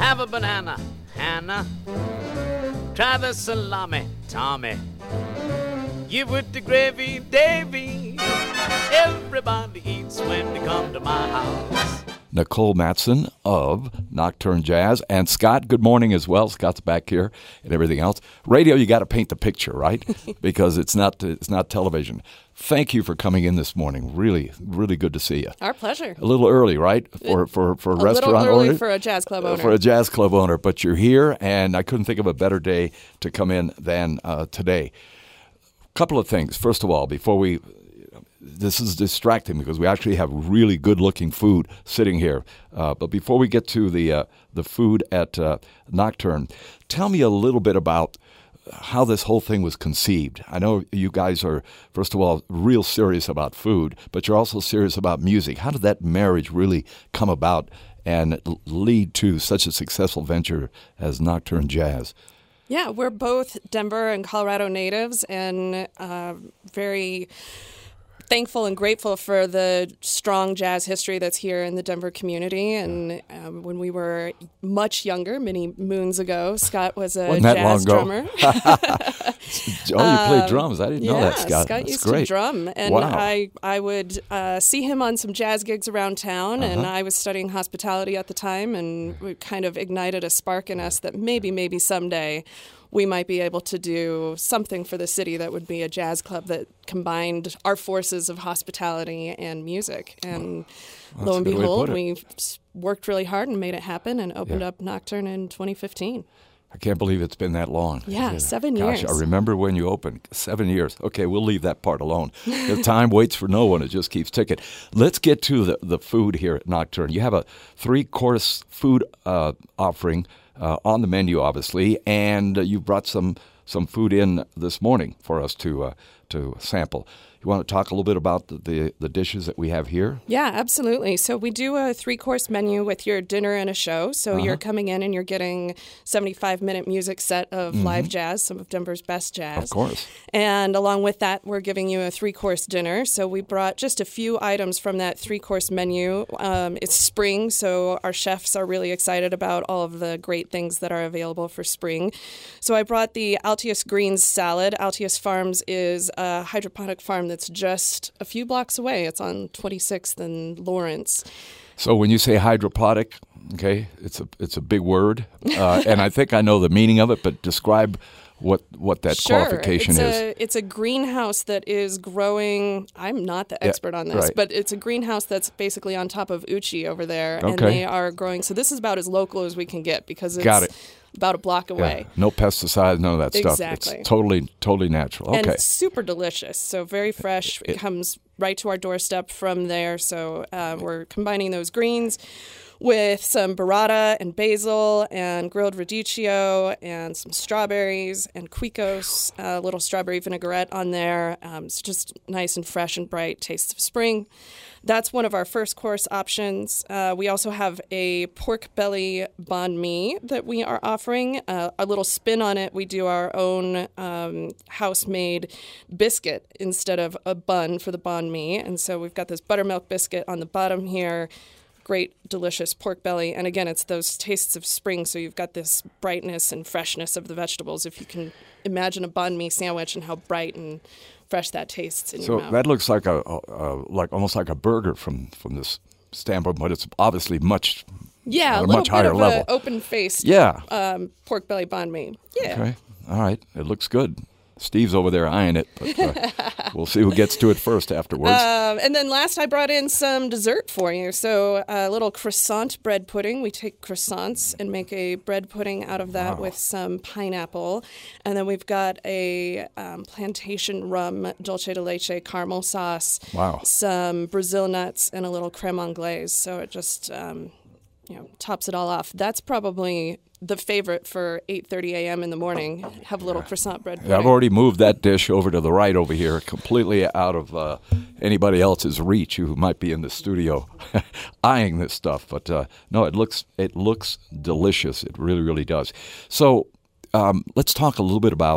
Have a banana, Hannah. Try the salami, Tommy. Give with the gravy, Davy. Everybody eats when they come to my house. Nicole Matson of Nocturne Jazz, and Scott, good morning as well. Scott's back here and everything else. Radio, you got to paint the picture, right? Because it's not television. Thank you for coming in this morning. Really, really good to see you. Our pleasure. A little early, right? For a restaurant owner? A little early for a jazz club owner. For a jazz club owner, but you're here, and I couldn't think of a better day to come in than today. Couple of things. First of all, this is distracting because we actually have really good-looking food sitting here. But before we get to the food at Nocturne, tell me a little bit about how this whole thing was conceived. I know you guys are, first of all, real serious about food, but you're also serious about music. How did that marriage really come about and lead to such a successful venture as Nocturne Jazz? Yeah, we're both Denver and Colorado natives and very thankful and grateful for the strong jazz history that's here in the Denver community. And when we were much younger, many moons ago, Scott was a jazz drummer. You play drums. I didn't know that, Scott. Scott That's used great. to drum. And wow. I would see him on some jazz gigs around town, and I was studying hospitality at the time, and we kind of ignited a spark in us that maybe someday we might be able to do something for the city that would be a jazz club that combined our forces of hospitality and music. And lo and behold, we worked really hard and made it happen and opened up Nocturne in 2015. I can't believe it's been that long. Yeah, 7 Gosh, years. I remember when you opened. 7 years. Okay, we'll leave that part alone. If time waits for no one, it just keeps ticking. Let's get to the food here at Nocturne. You have a 3-course food offering on the menu, obviously, and you brought some food in this morning for us to sample. You want to talk a little bit about the dishes that we have here? Yeah, absolutely. So we do a 3-course menu with your dinner and a show. So you're coming in and you're getting 75-minute music set of live jazz, some of Denver's best jazz. Of course. And along with that, we're giving you a 3-course dinner. So we brought just a few items from that 3-course menu. It's spring, so our chefs are really excited about all of the great things that are available for spring. So I brought the Altius Greens salad. Altius Farms is a hydroponic farm that's just a few blocks away. It's on 26th and Lawrence. So when you say hydroponic, okay, it's a big word, and I think I know the meaning of it, but describe what that qualification is. It's a greenhouse that is growing. I'm not the expert on this, but it's a greenhouse that's basically on top of Uchi over there, and they are growing. So this is about as local as we can get because it's about a block away. Yeah. No pesticides, none of that stuff. Exactly. It's totally natural. Okay. And it's super delicious. So very fresh. It comes right to our doorstep from there. So we're combining those greens with some burrata and basil and grilled radicchio and some strawberries and cuicos, a little strawberry vinaigrette on there. It's just nice and fresh and bright, tastes of spring. That's one of our first course options. We also have a pork belly banh mi that we are offering. A little spin on it, we do our own house-made biscuit instead of a bun for the banh mi. And so we've got this buttermilk biscuit on the bottom here. Great, delicious pork belly. And again, it's those tastes of spring, so you've got this brightness and freshness of the vegetables. If you can imagine a banh mi sandwich and how bright and fresh that tastes in your mouth. So that looks like almost like a burger from this standpoint, but it's obviously much a much higher level. Open-faced pork belly banh mi. Yeah. Okay. All right. It looks good. Steve's over there eyeing it, but we'll see who gets to it first afterwards. And then last I brought in some dessert for you. So a little croissant bread pudding. We take croissants and make a bread pudding out of that with some pineapple. And then we've got a plantation rum dulce de leche caramel sauce, some Brazil nuts, and a little creme anglaise. So it just tops it all off. That's probably the favorite for 8:30 a.m. in the morning. Have a little croissant bread pudding. I've already moved that dish over to the right over here, completely out of anybody else's reach who might be in the studio eyeing this stuff. But no, it looks delicious. It really, really does. So let's talk a little bit about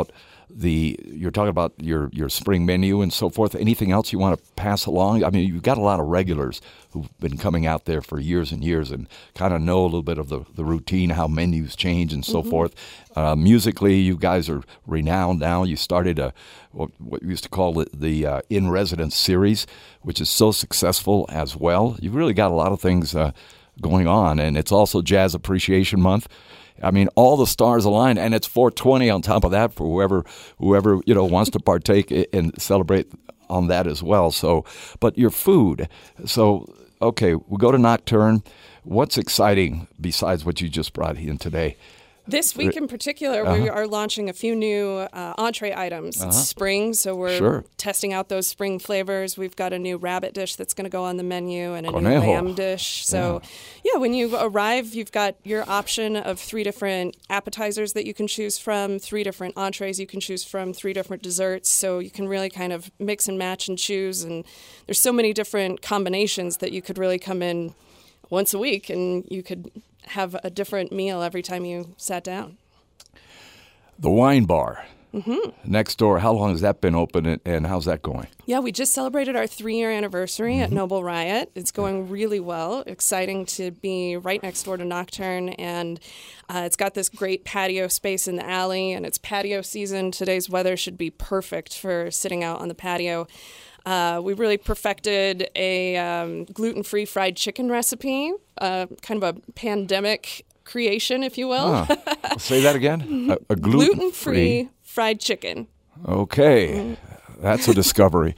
you're talking about your spring menu and so forth. Anything else you want to pass along? I mean, you've got a lot of regulars who've been coming out there for years and years and kind of know a little bit of the routine, how menus change and so forth. Musically, you guys are renowned now. You started what we used to call the In Residence series, which is so successful as well. You've really got a lot of things going on, and it's also Jazz Appreciation Month. I mean, all the stars align, and it's 420 on top of that for whoever wants to partake and celebrate on that as well. So, but your food. So, okay, we go to Nocturne. What's exciting besides what you just brought in today? This week in particular, we are launching a few new entree items. It's spring, so we're testing out those spring flavors. We've got a new rabbit dish that's going to go on the menu and a new lamb dish. So, when you arrive, you've got your option of 3 different appetizers that you can choose from, 3 different entrees you can choose from, 3 different desserts. So you can really kind of mix and match and choose. And there's so many different combinations that you could really come in once a week and you could have a different meal every time you sat down. The Wine Bar next door. How long has that been open, and how's that going? Yeah, we just celebrated our 3-year anniversary at Noble Riot. It's going really well. Exciting to be right next door to Nocturne, and it's got this great patio space in the alley, and it's patio season. Today's weather should be perfect for sitting out on the patio. We really perfected a gluten-free fried chicken recipe, kind of a pandemic creation, if you will. Say that again? A gluten-free fried chicken. Okay. That's a discovery.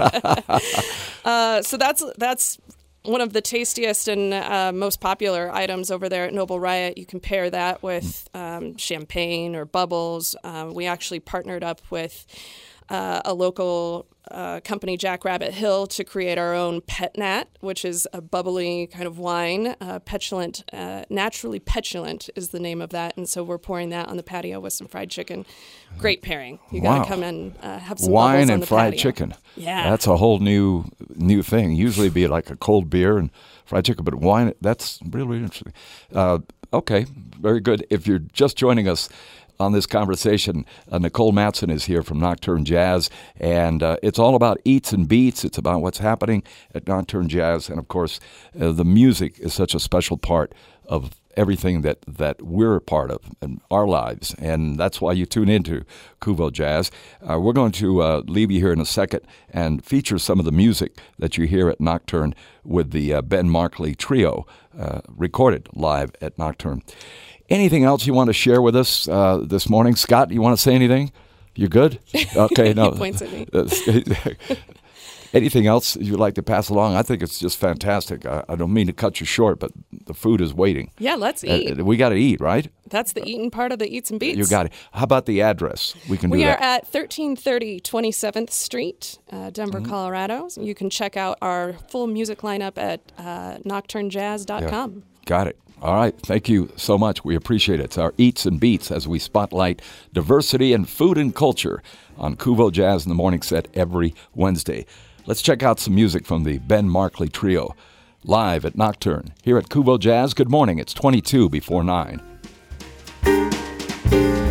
So that's one of the tastiest and most popular items over there at Noble Riot. You can pair that with champagne or bubbles. We actually partnered up with a local company, Jackrabbit Hill, to create our own Pet Nat, which is a bubbly kind of wine. Petulant, Naturally Petulant is the name of that. And so we're pouring that on the patio with some fried chicken. Great pairing. You got to come and have some wine bubbles on and the fried patio. chicken. Yeah. That's a whole new thing. Usually it'd be like a cold beer and fried chicken, but wine, that's really interesting. Okay, very good. If you're just joining us on this conversation, Nicole Matson is here from Nocturne Jazz, and it's all about eats and beats. It's about what's happening at Nocturne Jazz, and of course, the music is such a special part of everything that we're a part of in our lives, and that's why you tune into Kuvo Jazz. We're going to leave you here in a second and feature some of the music that you hear at Nocturne with the Ben Markley Trio, recorded live at Nocturne. Anything else you want to share with us this morning? Scott, you want to say anything? You good? Okay, no. He points at me. Anything else you'd like to pass along? I think it's just fantastic. I don't mean to cut you short, but the food is waiting. Yeah, let's eat. We got to eat, right? That's the eating part of the Eats and Beats. You got it. How about the address? We can do that. We are at 1330 27th Street, Denver, Colorado. So you can check out our full music lineup at nocturnejazz.com. Yeah. Got it. All right. Thank you so much. We appreciate it. It's our Eats and Beats as we spotlight diversity in food and culture on Kuvo Jazz in the Morning Set every Wednesday. Let's check out some music from the Ben Markley Trio live at Nocturne here at Kuvo Jazz. Good morning. It's 22 before 9.